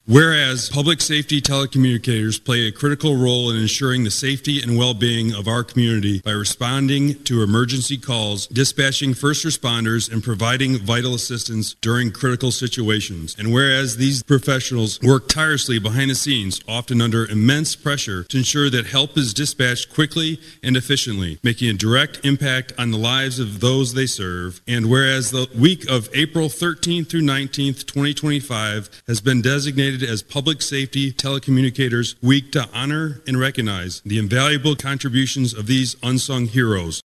Whereas public safety telecommunicators play a critical role in ensuring the safety and well-being of our community by responding to emergency calls, dispatching first responders, and providing vital assistance during critical situations. And whereas these professionals work tirelessly behind the scenes, often under immense pressure, to ensure that help is dispatched quickly and efficiently, making a direct impact on the lives of those they serve. And whereas the week of April 13th through 19th, 2025 has been designated as Public Safety Telecommunicators Week to honor and recognize the invaluable contributions of these unsung heroes.